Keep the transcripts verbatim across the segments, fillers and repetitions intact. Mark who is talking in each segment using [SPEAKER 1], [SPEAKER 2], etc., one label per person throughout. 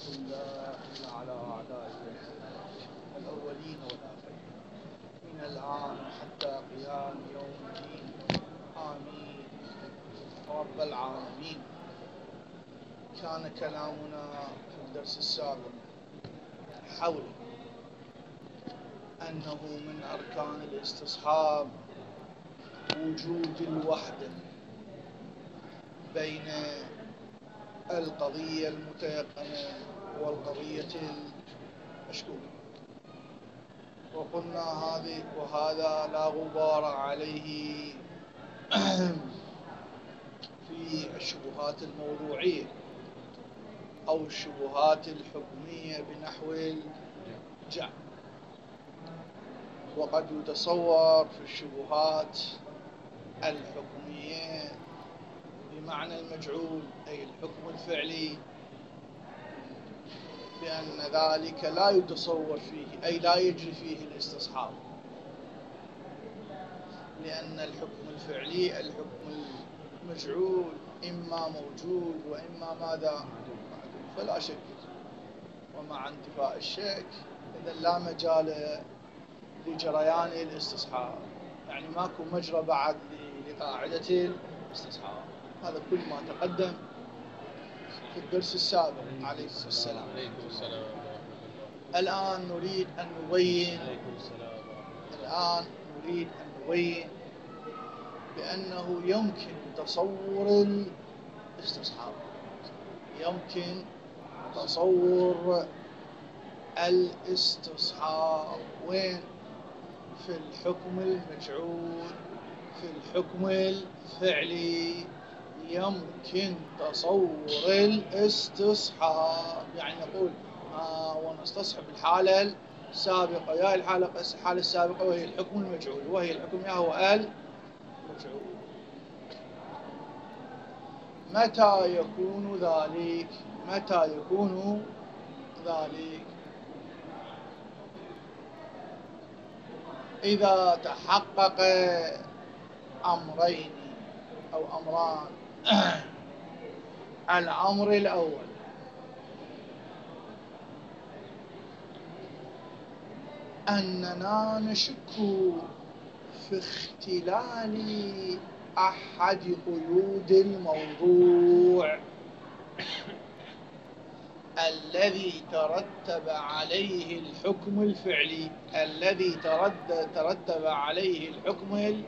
[SPEAKER 1] الله على أعدائه الأولين والآخرين من الآن حتى قيام يوم الدين. آمين رب العالمين. كان كلامنا في الدرس السابق حول أنه من أركان الاستصحاب وجود الوحدة بين القضية المتيقنة والقضية المشكوكة، وقلنا هذه وهذا لا غبار عليه في الشبهات الموضوعية أو الشبهات الحكمية بنحو الجعل. وقد يتصور في الشبهات الحكمية بمعنى المجعول أي الحكم الفعلي بأن ذلك لا يتصور فيه أي لا يجري فيه الاستصحاب، لأن الحكم الفعلي الحكم المجعول إما موجود وإما ماذا فلا شك، ومع انتفاء الشك إذا لا مجال لجريان الاستصحاب، يعني ماكو مجرى بعد لقاعدة الاستصحاب. هذا كل ما تقدم في الدرس السابق. عليكم السلام. الآن نريد أن نبين الآن نريد أن نبين بأنه يمكن تصور الاستصحاب، يمكن تصور الاستصحاب وين؟ في الحكم المجعول، في الحكم الفعلي يمكن تصور الاستصحاب. يعني نقول آه ونستصحب الحالة السابقة، يا الحالة الحالة السابقة وهي الحكم المجعول، وهي الحكم يا هو المجعول. متى يكون ذلك؟ متى يكون ذلك؟ إذا تحقق أمرين أو أمران. الأمر الأول أننا نشك في اختلال أحد قيود الموضوع الذي ترتب عليه الحكم الفعلي، الذي ترتب عليه الحكم الفعلي.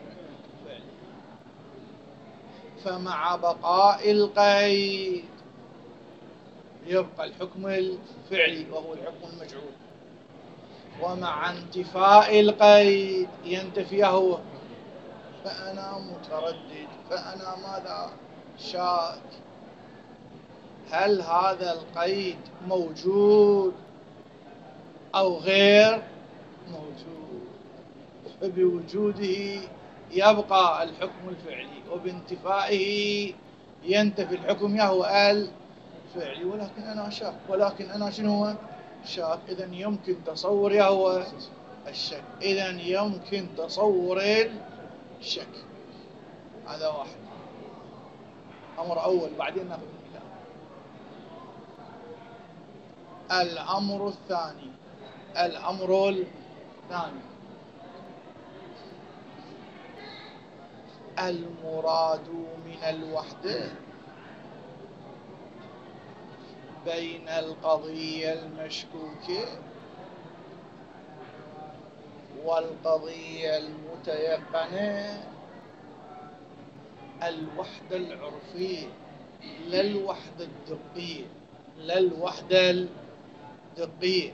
[SPEAKER 1] فمع بقاء القيد يبقى الحكم الفعلي وهو الحكم المجعول، ومع انتفاء القيد ينتفي هو. فأنا متردد، فأنا ماذا شاك، هل هذا القيد موجود أو غير موجود؟ فبوجوده يبقى الحكم الفعلي، وبانتفائه ينتفي الحكم يهو الفعلي. ولكن أنا شاك، ولكن أنا شنو هو شاك. إذن يمكن تصور يهو الشك، إذن يمكن تصور الشك. هذا واحد، أمر أول، بعدين ناخذ المثال. الأمر الثاني الأمر الثاني المراد من الوحدة بين القضية المشكوكة والقضية المتيقنة الوحدة العرفية، لا الوحدة الدقية، لا الوحدة الدقية.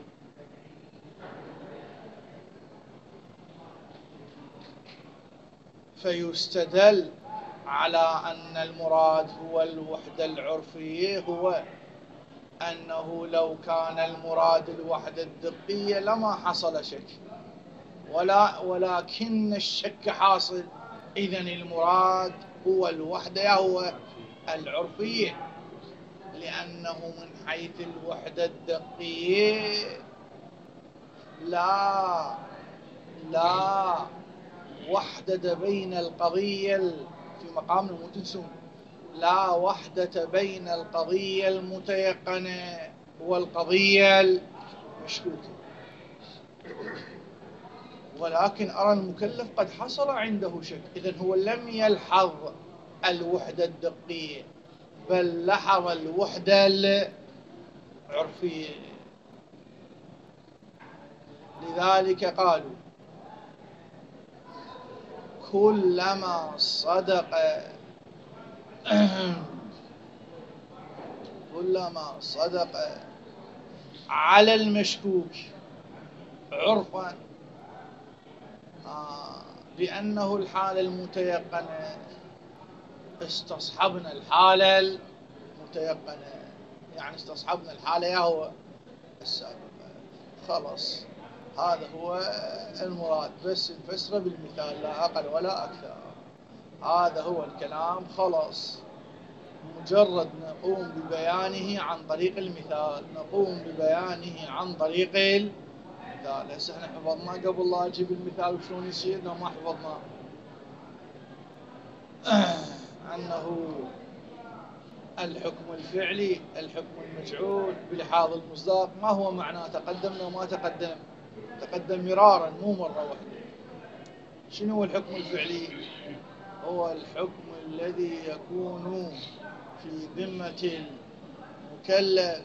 [SPEAKER 1] فيستدل على أن المراد هو الوحدة العرفية هو أنه لو كان المراد الوحدة الدقية لما حصل شك، ولا ولكن الشك حاصل. إذن المراد هو الوحدة هو العرفية، لأنه من حيث الوحدة الدقية لا لا وحدة بين القضية في مقام المتنسون، لا وحدة بين القضية المتيقنة هو القضية المشكوكة، ولكن أرى المكلف قد حصل عنده شك، إذن هو لم يلحظ الوحدة الدقية بل لحظ الوحدة العرفية. لذلك قالوا كلما صدق كلما صدق على المشكوك عرفا آه بأنه الحالة المتيقنة استصحبنا الحالة المتيقنة، يعني استصحبنا الحالة يا هو السابقة. خلاص هذا هو المراد، بس نفسره بالمثال لا أقل ولا أكثر. هذا هو الكلام، خلاص مجرد نقوم ببيانه عن طريق المثال، نقوم ببيانه عن طريق المثال. هسه احنا حفظنا قبل لا اجيب المثال وشلون يصير، لو ما حفظنا أنه الحكم الفعلي الحكم المجعول بلحاظ المصداق ما هو معناه، تقدمنا وما تقدم، تقدم مرارا مو مرة واحدة. شنو هو الحكم الفعلي؟ هو الحكم الذي يكون في ذمة المكلف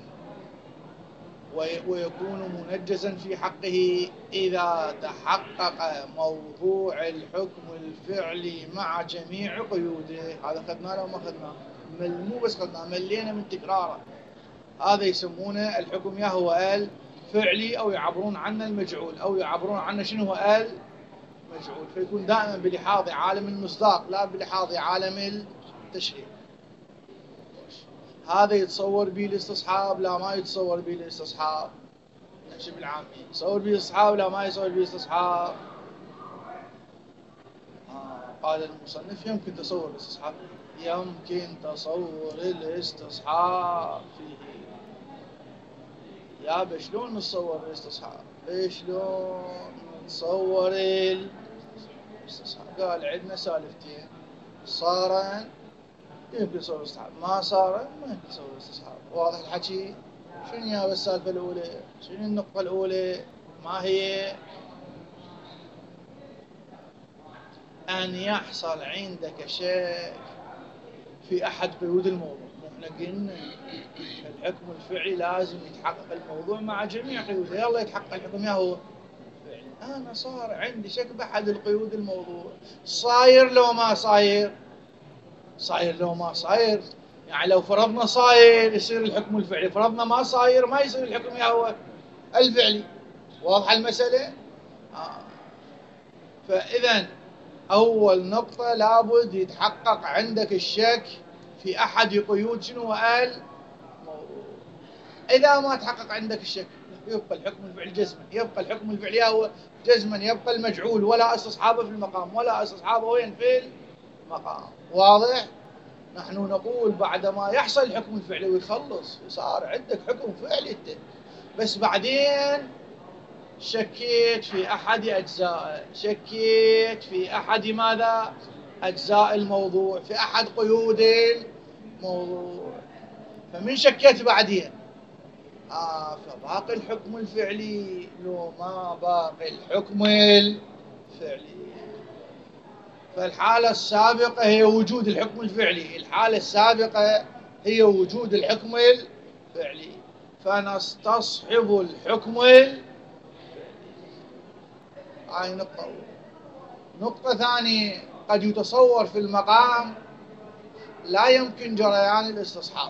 [SPEAKER 1] ويكون منجزا في حقه إذا تحقق موضوع الحكم الفعلي مع جميع قيوده. هذا خدناه لو ما خدناه؟ مو بس خدناه، ملينا من تكراره. هذا يسمونه الحكم يا هو الفعلي، أو يعبرون عنه المجعول، أو يعبرون عنه شنو هو المجعول، فيكون دائما بلحاظ عالم المصداق لا بلحاظ عالم التشريع. هذا يتصور به الاستصحاب لا ما يتصور به الاستصحاب، نمشي بالعامي، يتصور به الاستصحاب لا ما يتصور به الاستصحاب. آه قال المصنف يمكن تصور الاستصحاب، يمكن تصور الاستصحاب فيه. يا شلون نتصور الاستصحاب؟ شلون نتصور الاستصحاب؟ قال عندنا سالفتين، صار يمكن تصور الاستصحاب، ما صار ما يمكن تصور الاستصحاب. واضح الحكي؟ شنو يا السالفة الأولى؟ شنو النقطة الأولى؟ ما هي؟ أن يحصل عندك شيء في أحد قيود الموضوع. احنا قلنا الحكم الفعلي لازم يتحقق الموضوع مع جميع قيوده. يلا يتحقق الحكم يا هو فعلي. أنا صار عندي شك بأحد القيود الموضوع، صاير لو ما صاير؟ صاير لو ما صاير، يعني لو فرضنا صاير يصير الحكم الفعلي، فرضنا ما صاير ما يصير الحكم يا هو الفعلي. واضحة المسألة؟ آه. فإذا أول نقطة لابد يتحقق عندك الشك في أحد قيود شنو قال موضوع. إذا ما تحقق عندك الشك يبقى الحكم الفعلي جزما، يبقى الحكم الفعلي هو جزما، يبقى المجعول ولا استصحابه في المقام، ولا استصحابه وين في المقام. واضح؟ نحن نقول بعدما يحصل الحكم الفعلي ويخلص صار عندك حكم فعلي انت، بس بعدين شكيت في أحد أجزائه، شكيت في أحد ماذا؟ أجزاء الموضوع، في أحد قيود الموضوع، فمن شكيت بعدين آه فباقي الحكم الفعلي لو ما باقي الحكم الفعلي. فالحالة السابقة هي وجود الحكم الفعلي، الحالة السابقة هي وجود الحكم الفعلي، فنستصحب الحكم الفعلي. هاي نقطة. نقطة ثانية، قد يتصور في المقام لا يمكن جريان الاستصحاب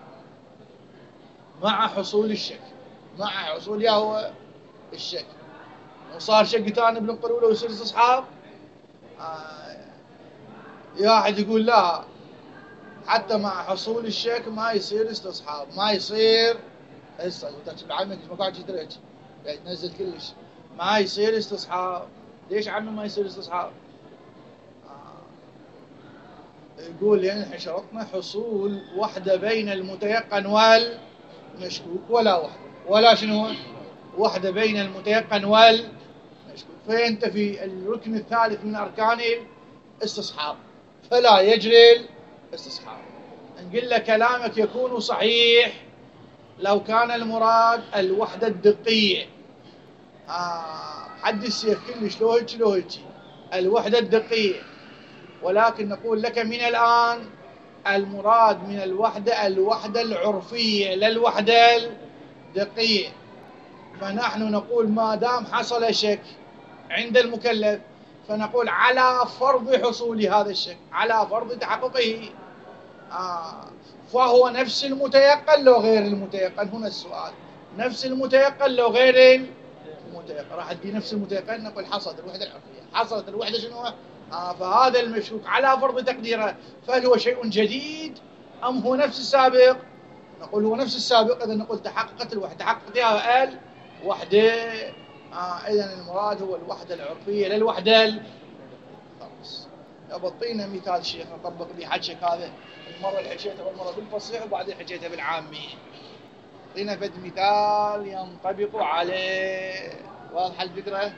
[SPEAKER 1] مع حصول الشك، مع حصول يا هو الشك، وصار شك ثاني بالنقطة الأولى ويصير استصحاب. آه يا أحد يقول لا، حتى مع حصول الشك ما يصير استصحاب، ما يصير هسه تكتب عمك ما قاعد تدرج يعني تنزل كلش، ما يصير استصحاب. ليش عمي ما يصير استصحاب؟ آه. يقول لأن احنا شرطنا حصول وحدة بين المتيقن والمشكوك، ولا وحدة ولا شنو وحدة بين المتيقن والمشكوك، فأنت في الركن الثالث من أركان الاستصحاب فلا يجري الاستصحاب. نقول له كلامك يكون صحيح لو كان المراد الوحدة الدقية، آه حد الشيخ كلش لو هيك لو هيك الوحدة الدقية، ولكن نقول لك من الآن المراد من الوحدة الوحدة العرفية لا الوحدة الدقية. فنحن نقول ما دام حصل شك عند المكلف فنقول على فرض حصول هذا الشك، على فرض تحققه، آه فهو نفس المتيقن لو غير المتيقن. هنا السؤال، نفس المتيقن لو غير المتيقن، راح ادي نفس المتيقن نقول حصلت الوحدة العرفية. حصلت الوحدة شنو؟ آه فهذا المشكوك على فرض تقديره، فهل هو شيء جديد أم هو نفس السابق؟ نقول هو نفس السابق، إذا نقول تحققت الوحدة، تحققت فيها الوحدة. آه إذا المراد هو الوحدة العرفية لا الوحدة. خلاص بطينا مثال شيخ نطبق به حجك هذا، المرة اللي حكيته والمرة بالفصيح وبعدين حكيته بالعامي. اعطينا فد مثال ينطبق عليه، واضحة الفكرة؟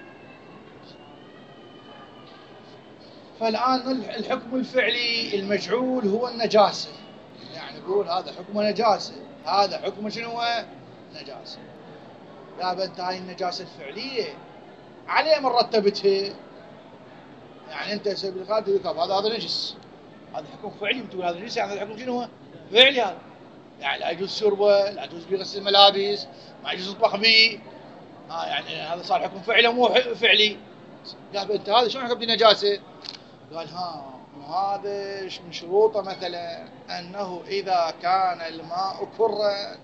[SPEAKER 1] فالآن الحكم الفعلي المجعول هو النجاسة، يعني نقول هذا حكم نجاسة، هذا حكم شنو هو؟ نجاسة. لا بنت هاي النجاسة الفعلية عليه من رتبتها، يعني انت سبب الخالد يقول هذا هذا نجس، هذا حكم فعلي، بتقول هذا نجس، يعني هذا الحكم شنو هو؟ فعلي. هذا يعني لا يجوز شربه، لا يجوز به غسل الملابس، ما يجوز يطبخ به، ها يعني هذا صار حكم فعلي مو فعلي. قال انت هذا شلون حكم بنجاسة؟ قال ها وهذا من شروطه مثلا أنه إذا كان الماء كرا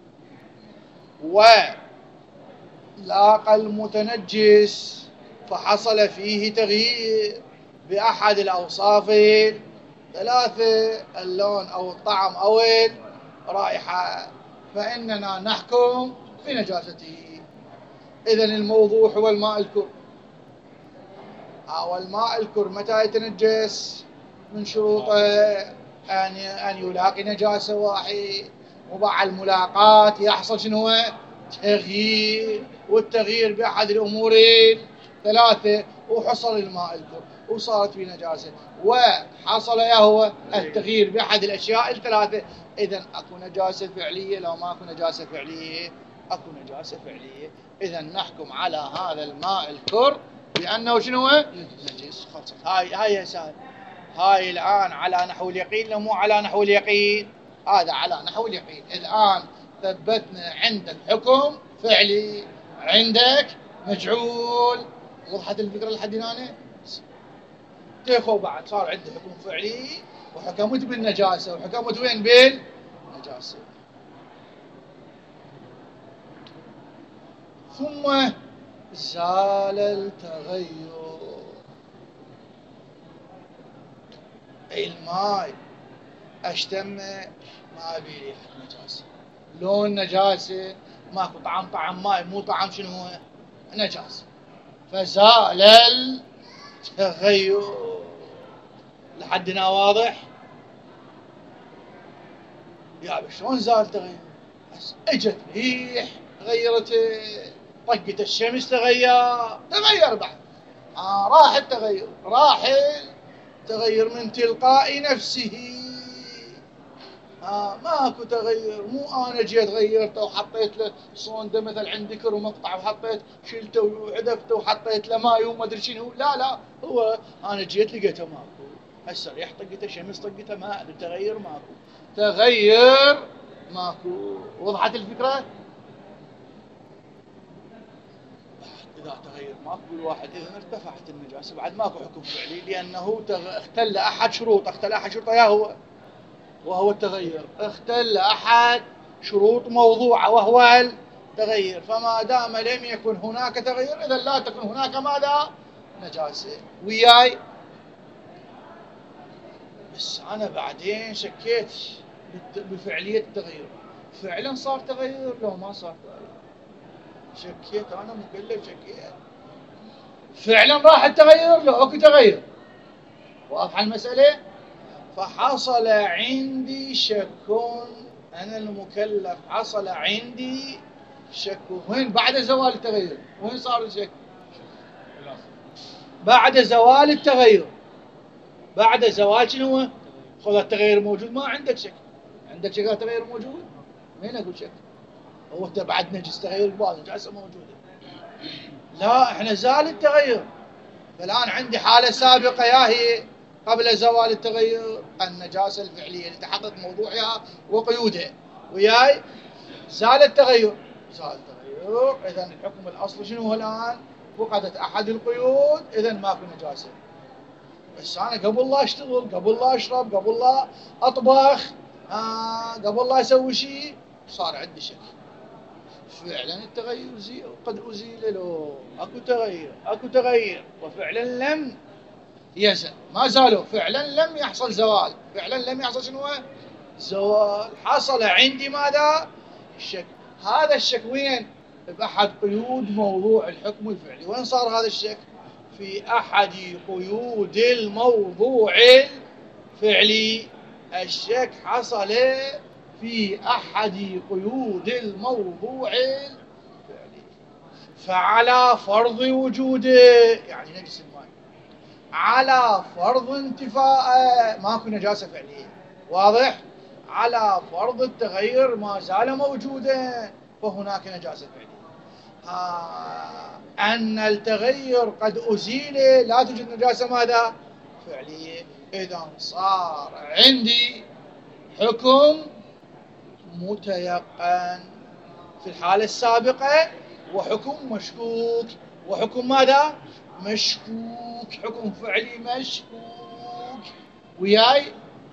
[SPEAKER 1] ولاقى المتنجس فحصل فيه تغيير بأحد الأوصاف الثلاثة، اللون أو الطعم أو الرائحة، فإننا نحكم بنجاسته. إذن الموضوع هو الماء الكر. أو الماء الكر متى يتنجس؟ من شروطه أن أن يلاقي نجاسة واحد، ومع الملاقاة يحصل شنو؟ تغيير، والتغيير بأحد الأمور الثلاثة، وحصل الماء الكر وصارت في نجاسة، وحصل يهو التغيير بأحد الأشياء الثلاثة. إذن أكو نجاسة فعلية، لو ما أكو نجاسة فعلية أكو نجاسة فعلية. إذن نحكم على هذا الماء الكر بأنه شنو؟ نجس. خلصت هاي هاي يسار. هاي الآن على نحو اليقين لو مو على نحو اليقين؟ هذا على نحو اليقين. الآن ثبتنا عندك حكم فعلي، عندك مجعول. وضحت الفكرة لحد هنا؟ تيخو بعد صار عندي حكم فعلي وحكمت بالنجاسة، وحكمت وين؟ بالنجاسة. ثم زال التغير، الماء اشتم ما بيه ريحة نجاسة، لون نجاسة، ماكو طعم، طعم ماء مو طعم شنو هو؟ نجاسة. فزال التغير. لحدنا واضح؟ يا شلون زال التغير؟ اجت ريح غيرته، طقت الشمس تغير، تغير بعد. آه راح التغير، راح تغير من تلقاء نفسه. آه ماكو تغير، مو انا جيت غيرته وحطيت له صونده مثل عندي كر ومقطع وحطيت شلته وعدفته وحطيت له ماي وما ادري شنو، لا لا هو انا جيت لقيته ماكو. هسه ريح طقته، شمس طقته، ما ادري تغير ماكو، تغير ماكو. وضحت الفكره؟ إذا تغير ماكو الواحد، إذا ارتفعت النجاسة بعد ماكو حكم فعلي، لأنه اختل أحد شروط، اختل أحد شروط يا هو وهو التغير، اختل أحد شروط موضوعة وهو التغير. فما دام لم يكن هناك تغير إذا لا تكون هناك ماذا؟ نجاسة. وياي؟ بس أنا بعدين شكيت بفعلية التغير، فعلا صار تغير لو ما صار تغير؟ شكيت أنا مكلف، شكيت فعلا راح التغير لو أكو تغير. واضحة المسألة؟ فحصل عندي شك، أنا المكلف حصل عندي شك. وين بعد زوال التغير؟ وين صار الشك؟ بعد زوال التغير. بعد زوال شنو؟ خذ التغير موجود، ما عندك شك. عندك شك التغير موجود؟ وين أقول شك؟ هو بعد نجس تغير البال نجاسة موجودة. لا احنا زال التغير. فالآن عندي حالة سابقة يا هي قبل زوال التغير النجاسة الفعلية اللي تحقق موضوعها وقيودها، وياي زال التغير. زال التغير إذا الحكم الأصلي شنو هو الآن؟ فقدت أحد القيود، إذا ماكو نجاسة. بس أنا قبل لا أشتغل، قبل لا أشرب، قبل لا أطبخ، آه قبل لا أسوي شيء صار عندي شك. فعلا التغير زي قد أزيل له، أكو تغير، أكو تغير، وفعلا لم يزل، ما زالوا، فعلا لم يحصل زوال، فعلا لم يحصل شنو؟ زوال. حصل عندي ماذا؟ الشك. هذا الشك وين؟ بأحد قيود موضوع الحكم الفعلي. وين صار هذا الشك؟ في أحد قيود الموضوع الفعلي. الشك حصل في أحد قيود الموضوع الفعلي. فعلى فرض وجوده، يعني نجس الماء، على فرض انتفاء ماكو نجاسة فعلية، واضح؟ على فرض التغير ما زال موجودا فهناك نجاسة فعلية. آه أن التغير قد أزيل لا توجد نجاسة ماذا؟ فعلية. إذا صار عندي حكم متيقن في الحالة السابقة، وحكم مشكوك، وحكم ماذا؟ مشكوك، حكم فعلي مشكوك، وياي.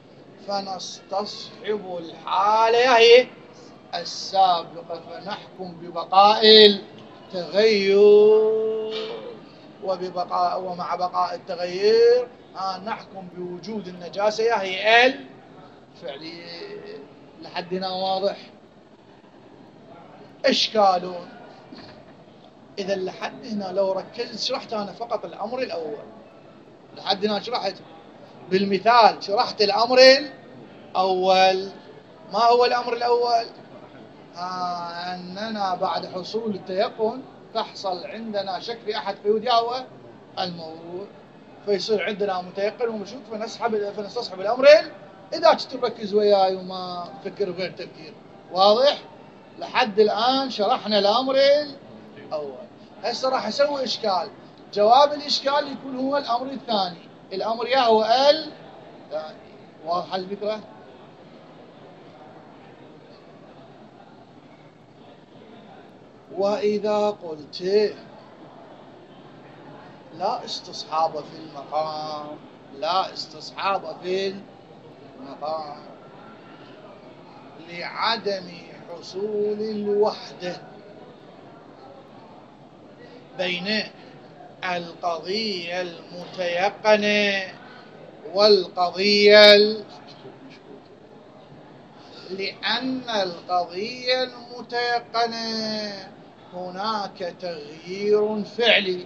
[SPEAKER 1] فنستصحب الحالة هي السابقة فنحكم ببقاء التغير، وببقاء ومع بقاء التغير نحكم بوجود النجاسة هي الفعلية. لحدنا واضح؟ إشكال. إذا لحد هنا لو ركزت شرحت أنا فقط الأمر الأول، لحد هنا شرحت بالمثال، شرحت الأمر الأول. ما هو الأمر الأول؟ آه أننا بعد حصول التيقن تحصل عندنا شك في أحد قيود هو الموضوع، فيصير عندنا متيقن ومشكوك، فنسحب فنستصحب الأمر. إذا تركز وياي وما تفكر بغير تفكير، واضح؟ لحد الآن شرحنا الأمر الأول. هسه راح أسوي إشكال. جواب الإشكال يكون هو الأمر الثاني. الأمر يا هو الثاني. واضح الفكرة؟ وإذا قلت لا استصحاب في المقام، لا استصحاب في المقام لعدم حصول الوحدة بين القضية المتيقنة والقضية المشكوكة، لأن القضية المتيقنة هناك تغيير فعلي،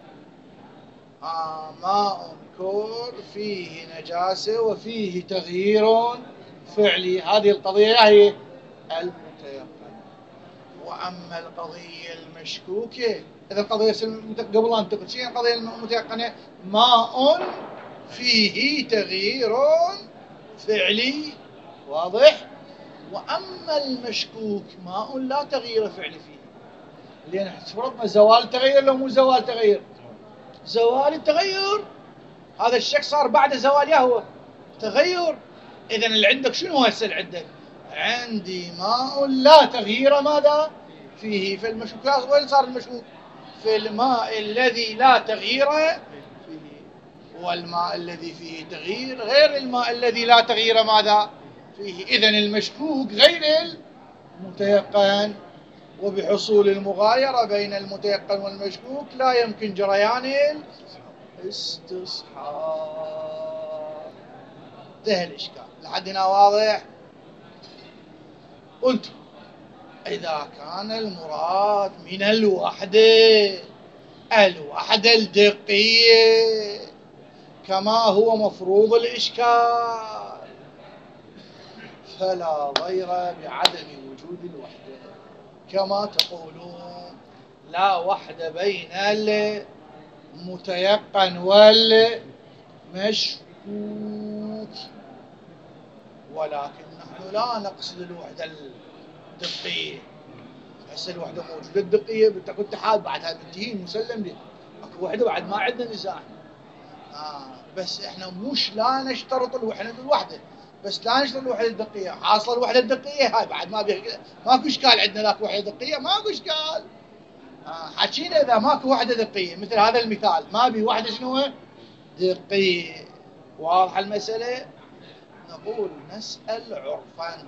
[SPEAKER 1] آه ماء كور فيه نجاسة وفيه تغيير فعلي، هذه القضية هي المتيقنة. وأما القضية المشكوكة، إذا القضية قبل أن تقول شيء، القضية المتيقنة ماء فيه تغيير فعلي، واضح؟ وأما المشكوك ماء لا تغيير فعلي فيه، لأن فرضنا زوال تغير لو مو زوال تغير، زوال التغير هذا الشك صار بعد زوال يهوى تغير. إذن اللي عندك شنو هسه اللي عندك؟ عندي ماء لا تغيير ماذا فيه. في المشكوك وين صار المشكوك؟ في الماء الذي لا تغيير فيه، والماء الذي فيه تغيير غير الماء الذي لا تغيير ماذا فيه. إذن المشكوك غير المتيقن، وبحصول المغايرة بين المتيقن والمشكوك لا يمكن جريان الاستصحاب. انتهى الإشكال. لحد هنا واضح؟ قلت إذا كان المراد من الوحدة الوحدة الدقية كما هو مفروض الإشكال، فلا ضير بعدم وجود الوحدة، كما تقولون لا وحدة بين المتيقن والمشكوك، ولكن نحن لا نقصد الوحدة الدقية، هسه الوحده موجوده الدقيه بالتقوى الاتحاد بعدها منتهين مسلم لي، اكو وحده بعد ما عندنا نزاع. آه بس احنا مش لا نشترط الوحده الوحده، بس لا نشترط الوحده الدقيه، حاصله الوحده الدقيه هاي بعد ما بي... ماكو اشكال عندنا ذاك وحده دقيه ماكو اشكال. آه حكينا اذا ماكو وحده دقيه مثل هذا المثال ما بي وحده شنو دقيه. واضحه المساله؟ نقول نسال عرفا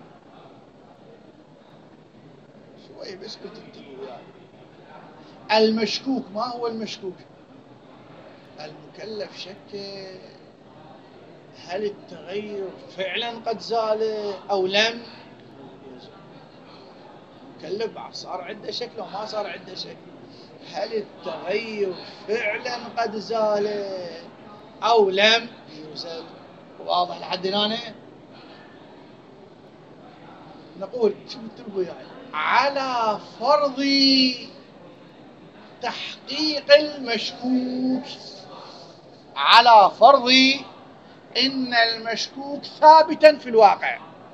[SPEAKER 1] شوي بس كنت انتبهوا يعني. المشكوك ما هو المشكوك؟ المكلف شك هل التغير فعلا قد زال او لم يزل. المكلف بعد صار عنده شك لو ما صار عنده شك، هل التغير فعلا قد زال او لم يزل. واضح لحد هنا؟ نقول شو انتبهوا يعني على فرض تحقيق المشكوك، على فرض إن المشكوك ثابتا في الواقع،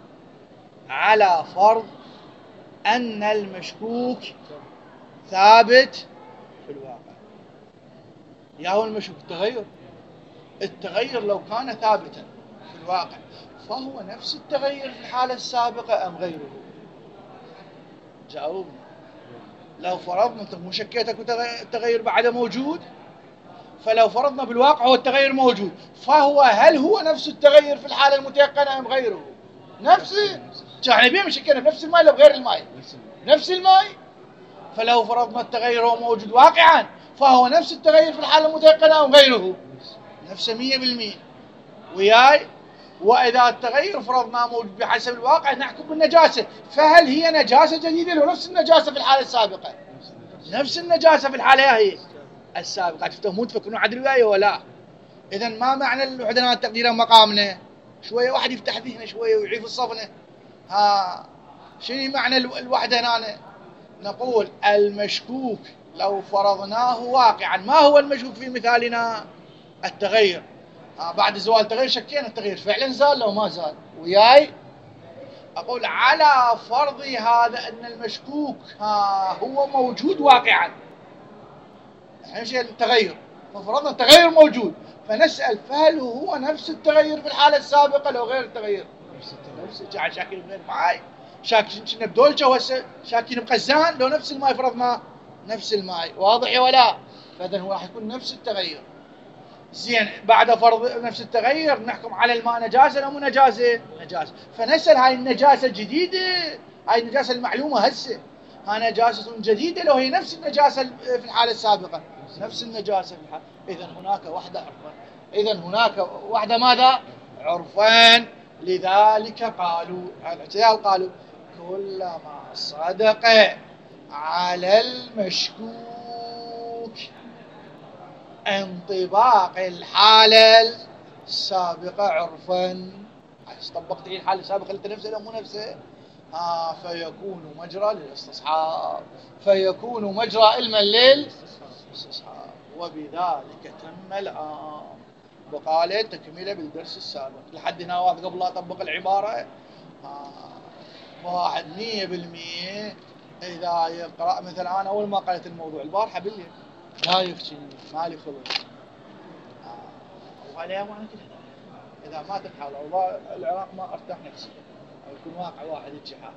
[SPEAKER 1] على فرض أن المشكوك ثابت في الواقع. يا هو المشكوك التغير، التغير لو كان ثابتا في الواقع فهو نفس التغير في الحالة السابقة أم غيره؟ جاوبنا. لو فرضنا أنت مو شكيتك التغير بعده موجود، فلو فرضنا بالواقع هو التغير موجود، فهو هل هو نفس التغير في الحالة المتيقنة أم غيره؟ نفسه. احنا بيه مشكلنا بنفس الماء لو غير الماء؟ نفس الماء. فلو فرضنا التغير هو موجود واقعا فهو نفس التغير في الحالة المتيقنة أم غيره؟ نفسه مية بالمية. وياي؟ وإذا التغير فرضنا موجود بحسب الواقع نحكم بالنجاسة، فهل هي نجاسة جديدة لو نفس النجاسة في الحالة السابقة؟ نفس النجاسة في الحالة هي السابقة. تفهمون تفكرون عدل وياي ولا؟ إذا ما معنى الوحدة تقديرا مقامنا؟ شوية واحد يفتح ذهنه شوية ويعيف الصفنة. ها شنو معنى الوحدة هنا؟ نقول المشكوك لو فرضناه واقعا، ما هو المشكوك في مثالنا؟ التغير. ها بعد زوال التغير شكينا التغير فعلا زال لو ما زال. وياي؟ أقول على فرض هذا أن المشكوك ها هو موجود واقعا، يعني التغير، ففرضنا التغير موجود، فنسأل فهل هو نفس التغير في الحالة السابقة لو غير التغير؟ نفس التغير. شاكين غير معاي، شاكين كنا بدولشة وهسه شاكين بقزان لو نفس الماء فرضنا نفس الماء. واضح ولا؟ فإذا هو راح يكون نفس التغير. زين بعد فرض نفس التغير نحكم على الماء نجاسة أو مو نجاسة؟ نجاسة. فنسأل هاي النجاسة الجديدة، هاي النجاسة المعلومة هسه، ها نجاسة جديدة لو هي نفس النجاسة في الحالة السابقة؟ نفس النجاسة في الحالة. إذن هناك وحدة عرفان. إذن هناك وحدة ماذا؟ عرفان. لذلك قالوا الاعتدال قالوا كلما صدق على المشكوك انطباق الحالة السابقة عرفا. طبقت الحالة السابقة اللي نفسها لو مو نفسها؟ آه فيكون مجرى للاستصحاب، فيكون مجرى علما للاستصحاب. وبذلك تم الآن. وقال تكملة بالدرس السابق لحد هنا واحد قبل لا أطبق العبارة. آه واحد مية بالمية إذا يقرأ مثلا أنا أول ما قرأت الموضوع البارحة بالليل لا يخشي مالي خلص. آه وعليها ما كده إذا ما تبحث والله العراق ما أرتاح نفسي أو يكون واقع واحد الجحا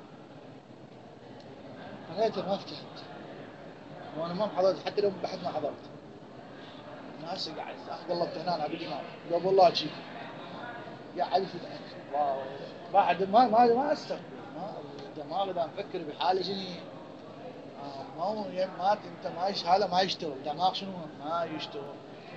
[SPEAKER 1] قريته ما فتحت وأنا ما حضرت حتى لو بحث ما حضرت. ناس قاعد قلبت هنا بالإمام قبل الله شيء قاعد في الله بعد ما ما ما استغرب ما الدماغ إذا نفكر بحالة شنو آه ما هو ما أنت ما يش هذا ما يشتغل دماغ شنو ما يشتغل.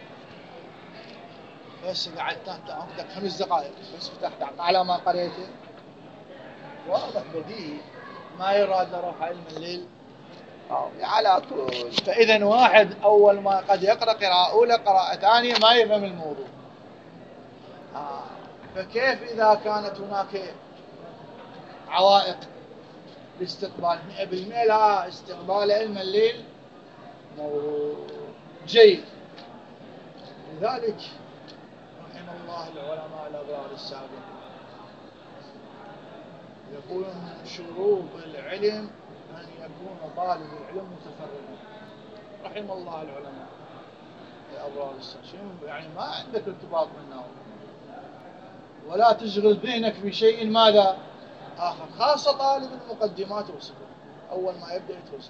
[SPEAKER 1] بس قعدت تحت عقدك خمس دقائق بس فتحت على ما قريته واضح بديهي ما يراد روح علم الليل على طول. فإذا واحد أول ما قد يقرأ قراءة أولى قراءة ثانية ما يفهم الموضوع. آه. فكيف إذا كانت هناك عوائق لاستقبال مئة بالمئة لا استقبال علم الليل جيد. لذلك رحم الله العلماء الأبرار السابقين يقولون من شروط العلم أن يكون يكون طالب العلم متفرغا. رحم الله العلماء يا أبرار السنة، يعني ما عندك ارتباط منه ولا تشغل ذهنك في شيء ماذا آخر، خاصة طالب المقدمات والصفر أول ما يبدأ يدرس.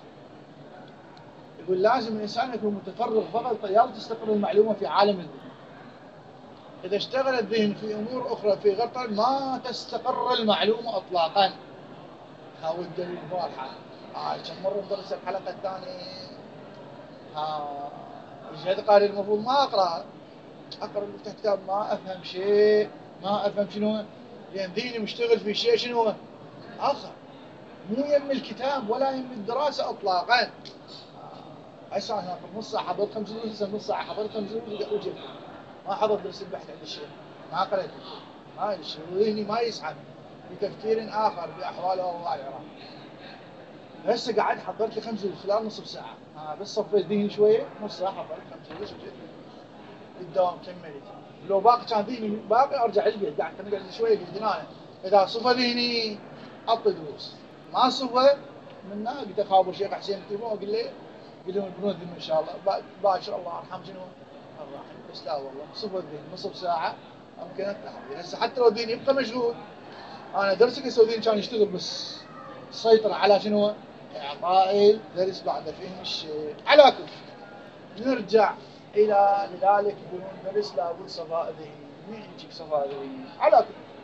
[SPEAKER 1] يقول لازم الإنسان يكون متفرغ فقط طيال تستقر المعلومة في عالم الذهن. إذا اشتغل الذهن في أمور أخرى في غير طالب ما تستقر المعلومة إطلاقا. هاو الدليل واضحة. آه كم مرة ندرس الحلقة الثانية ها الجهد قال المفروض ما أقرأ أقرأ اللي كتاب ما أفهم شيء، ما أفهم شنو، لأن ذهني مشتغل في شيء شنو آخر مو يم الكتاب ولا يم الدراسة إطلاقا. هسه أنا نص ساعة حضرت خمس دروس، نص ساعة حضرت خمس دروس وجيت ما حضرت درس البحث عند الشيخ، ما قرأت ما الشيء ذهني ما يسعد بتفكير آخر بأحوال الله العراق. هسه قاعد حضرت لي خمس دروس خلال نصف ساعة، ها بس صفيت ذهني شوية نص ساعة حضرت خمس دروس وجيت الدوام كملت. لو باقي كان ذهني باقي أرجع البيت قاعد نقعد شوية بالدناية. إذا صفى ذهني أعطي دروس، ما صفى من هنا قلت أخابر شيخ حسين تيمو وقال لي قال لهم البنود إن شاء الله باشر الله يرحم شنو الراحل. بس لا والله صفى الذهن نصف ساعة ممكن أتحمل. هسه حتى لو الذهن يبقى مشغول أنا درسك يسوي ذهن كان يشتغل بس سيطر على شنو إعطاء الدرس بعد فهم الشيء. على كل نرجع إلى لذلك يقولون درس لابد صفاء ذهني. مين يجيك صفاء ذهني؟ على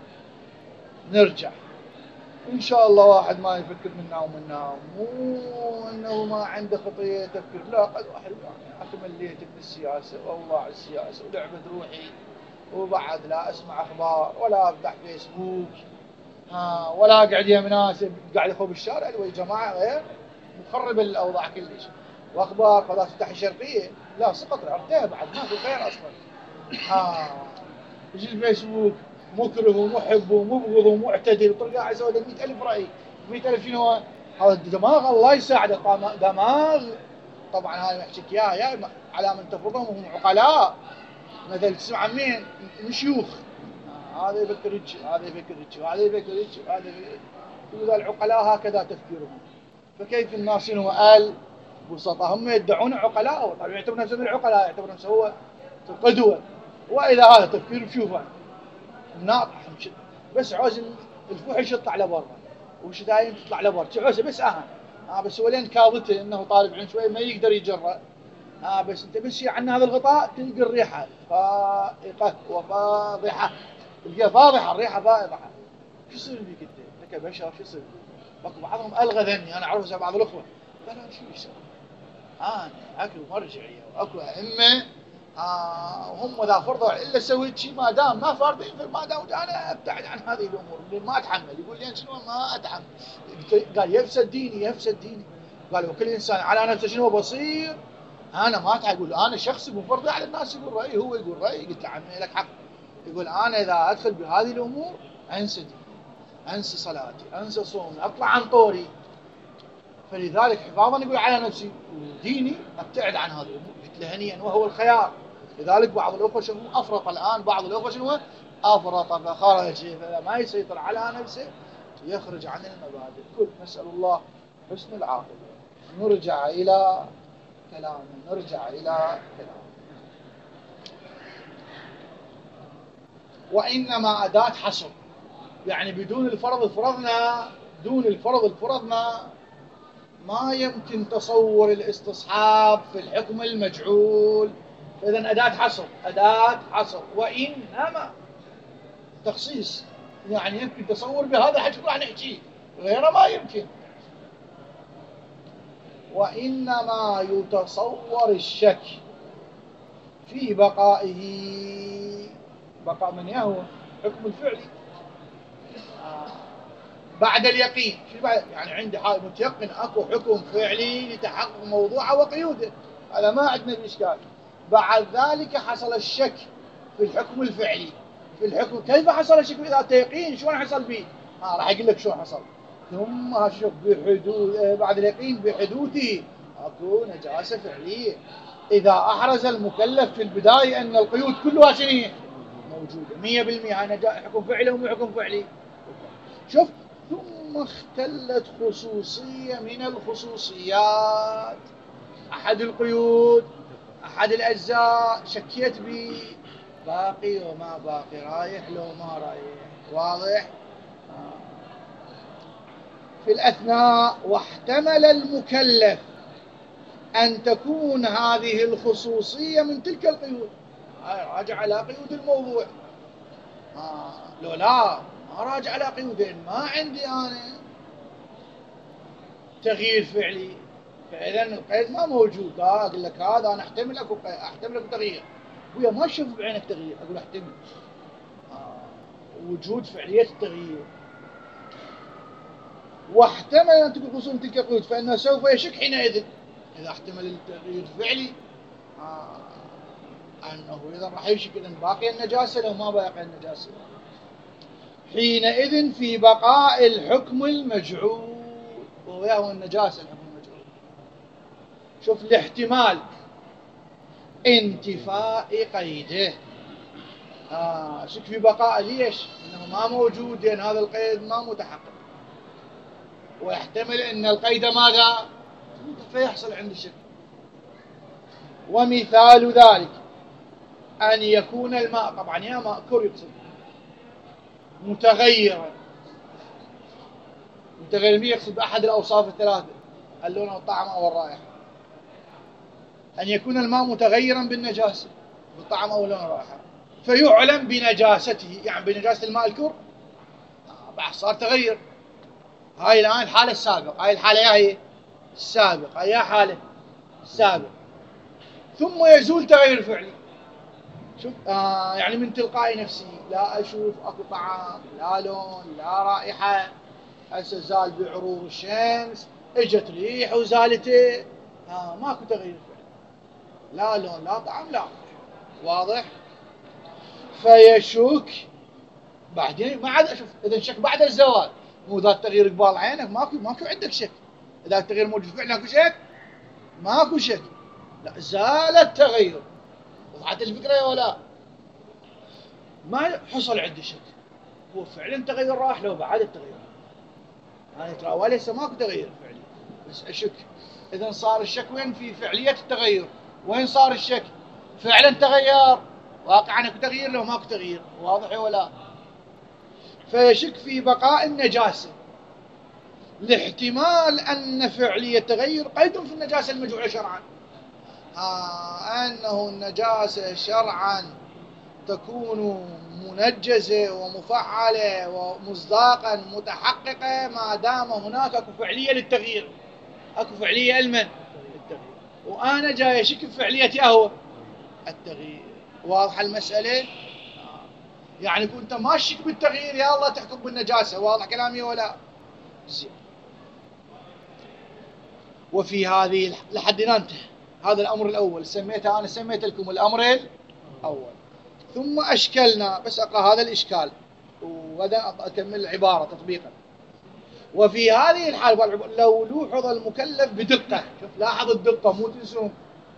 [SPEAKER 1] كل نرجع إن شاء الله. واحد ما يفكر منا ومنا مو أنه ما عنده خطية تفكير، لا قد واحد يعني أتمليت من السياسة وأوضاع السياسة ولعبة روحي وبعد لا أسمع أخبار ولا أفتح فيسبوك ها ولا قاعد يا مناسب قاعد يخوب الشارع يا جماعة غير مخرب الأوضاع كلش وأخبار فلا تفتح الشرقية لا سقط عرفتها بعد ما في خير أصلا. ها يجي الفيسبوك مكره ومحب ومبغض ومعتدل وطلع قاعد يسوي مئة ألف رأي مئة ألف شنو هذا الدماغ الله يساعده دماغ. طبعا هاي محكيك يا يا على من تفرضهم وهم عقلاء مثل تسمع مين شيوخ هذا يفكر هيك هذا يفكر هيك هذا يفكر هيك هذا يقول العقلاء هكذا تفكيرهم. فكيف الناس شنو قال بسطاء هم يدعون عقلاء طبعا يعتبرون نفسهم العقلاء يعتبرون نفسهم هو القدوة. وإذا هذا تفكير بشوفه ناطح بس عاوز الفوحش يطلع لبرا وش دايم تطلع لبرا عاوز بس اهان ها بس ولين كاظته انه طالب علم شوي ما يقدر يجرأ ها بس انت بس عن هذا الغطاء تلقى الريحه فائقه وفاضحه تلقى فاضحه الريحه فاضحه. شو يصير بيك انت انت كبشر شو يصير؟ اكو بعضهم الغى ذني انا اعرف بعض الاخوه قال شو يسوي انا اكو مرجعيه واكو ائمه آه وهم ذا فرضوا إلا سويت شيء ما دام ما فرضين ما دام أنا أبتعد عن هذه الأمور اللي ما أتحمل. يقول لي شنو ما أتحمل قال يفسد ديني يفسد ديني. قال وكل إنسان على نفسه شنو بصير أنا ما أتحمل. يقول أنا شخص بفرض على الناس يقول رأي هو يقول رأي قلت له عمي لك حق. يقول أنا إذا أدخل بهذه الأمور أنسى ديني أنسى صلاتي أنسى صومي أطلع عن طوري. فلذلك حفاظا يقول على نفسي وديني أبتعد عن هذه الأمور. قلت له هنيئا وهو الخيار. لذلك بعض الأخوة شنو أفرط الآن بعض الأخوة شنو أفرط فخرج فلا ما يسيطر على نفسه يخرج عن المبادئ. كل نسأل الله حسن العاقبة. نرجع إلى كلامنا نرجع إلى كلامنا. وإنما أداة حصر يعني بدون الفرض فرضنا دون الفرض الفرضنا ما يمكن تصور الاستصحاب في الحكم المجعول. إذن أداة حصر أداة حصر. وإنما تخصيص يعني يمكن تصور بهذا حكم راح نحكيه غيره ما يمكن. وإنما يتصور الشك في بقائه بقاء من يهو حكم الفعلي آه. بعد اليقين شو بعد يعني عندي حال متيقن أكو حكم فعلي لتحقق موضوعه وقيوده هذا ما عندنا الإشكال. بعد ذلك حصل الشك في الحكم الفعلي في الحكم كيف حصل الشك إذا تيقين شلون حصل به آه راح أقول لك شلون حصل. ثم الشك بحدوث بعد اليقين بحدوثه أكو نجاسة فعلية. إذا أحرز المكلف في البداية أن القيود كلها شنو موجودة مية بالمية هاي حكم فعلي ومو حكم فعلي. شوف ثم ثم اختلت خصوصية من الخصوصيات، أحد القيود، أحد الأجزاء، شكيت بي باقي وما باقي، رايح لو ما رايح، واضح؟ في الأثناء واحتمل المكلف أن تكون هذه الخصوصية من تلك القيود، راجع على قيود الموضوع. آه. لو لا ما راجع على قيودين، ما عندي أنا تغيير فعلي، فإذا القيد ما موجود. لا أقول لك هذا أنا أحتمل أكو أحتمل أكو تغيير، ويا ما أشوف بعينك تغيير، أقول أحتمل آه. وجود فعلية التغيير. واحتمل أن تكون خصوصا تلك القيود فإنه سوف يشك حينئذ إذا احتمل التغيير الفعلي آه. أنه إذا راح يشك إذن باقي النجاسة لو ما باقي النجاسة، حينئذ في بقاء الحكم المجعول، وهو النجاسة الحكم المجعول. شوف الاحتمال انتفاء قيده آه. شك في بقاء ليش؟ إنه ما موجود، لأن هذا القيد ما متحقق، ويحتمل أن القيد ماذا؟ فيحصل عند الشك. ومثال ذلك أن يكون الماء، طبعا يا ماء كر يقصد، متغيرا. متغير يقصد بأحد الأوصاف الثلاثة، اللون والطعم أو الرائحة. أن يكون الماء متغيرا بالنجاسة، بالطعم أو اللون والرائحة، فيعلم بنجاسته، يعني بنجاسة الماء الكر بعد صار تغير. هاي الآن الحالة السابقة، هاي الحالة يا هي السابقة، يا حالة السابقة، ثم يزول تغير فعلي. شوف آه يعني من تلقاء نفسي لا أشوف أكو طعام، لا لون، لا رائحة، هسه زال بعروض الشمس، اجت ريح وزالته، آه ماكو تغير فعلي، لا لون لا طعم لا، واضح؟ فيشك بعدين ما عاد أشوف. إذا شك بعد الزوال، مو ذات تغيير قبال عينك، ماكو ماكو عندك شك. إذا التغيير موجود فعلا ماكو شك، ماكو شك، لا زال التغير. وضحت الفكرة ولا ما حصل عندي شك؟ هو فعلا تغير راح لو بعد التغير، يعني ترى وليس ماكو تغير فعلي بس أشك. إذا صار الشك وين؟ في فعلية التغير. وين صار الشك؟ فعلا تغير، واقعا اكو تغيير لو ماكو تغيير، واضح ولا؟ فيشك في بقاء النجاسة لاحتمال أن فعلية التغير قيد في النجاسة المجعولة شرعا. آه أنه النجاسة شرعا تكون منجزة ومفعلة ومصداقا متحققة ما دام هناك أكو فعلية للتغيير، أكو فعلية المن التغيير، وأنا جاي أشك بفعلية أهو التغيير. واضح المسألة؟ يعني كنت ما تشك بالتغيير يا الله تحكم بالنجاسة. واضح كلامي ولا؟ زين. وفي هذه لحد ننتهي هذا الأمر الأول، سميته أنا سميت لكم الأمر الأول. ثم أشكلنا، بس أقرأ هذا الإشكال وغدا أكمل العبارة تطبيقا. وفي هذه الحالة لو لوحظ المكلف بدقة، شوف لاحظ الدقة مو تنسون،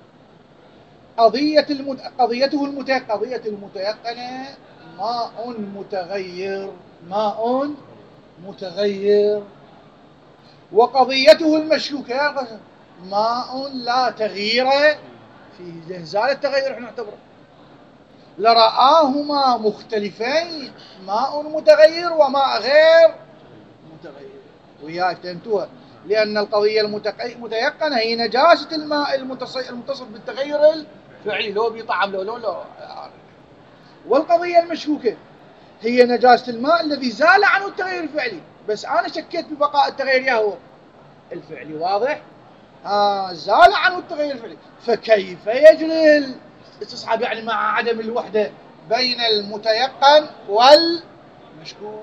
[SPEAKER 1] قضية المت... قضيته المتيقنة، قضية المتيقنة ماء متغير، ماء متغير، وقضيته المشكوكة ماء لا تغيير فيه، زال التغير احنا نعتبره. لرآهما مختلفين، ماء متغير وماء غير متغير، وياك تنتوها، لأن القضية المتيقنة هي نجاسة الماء المتصف بالتغير الفعلي، لو بطعم لو لو لو والقضية المشكوكة هي نجاسة الماء الذي زال عنه التغير الفعلي، بس أنا شكيت ببقاء التغير يهو الفعلي. واضح؟ آه زال عنه التغير الفعلي، فكيف يجري الاستصحاب يعني مع عدم الوحدة بين المتيقن والمشكوك؟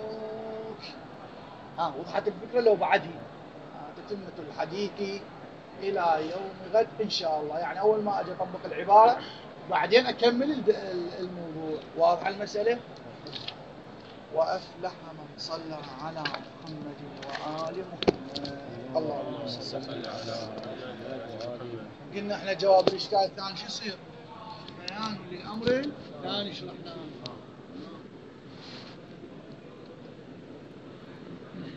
[SPEAKER 1] آه وضحت الفكرة لو بعدي آه تتمة الحديث إلى يوم غد إن شاء الله، يعني أول ما أجي أطبق العبارة بعدين أكمل الموضوع. واضح المسألة؟ وأفلح من صلى على محمد وآل محمد. اللهم صل على. قلنا احنا جواب الإشكال الثاني شو يصير؟ بيان لأمر ثاني شرحناه.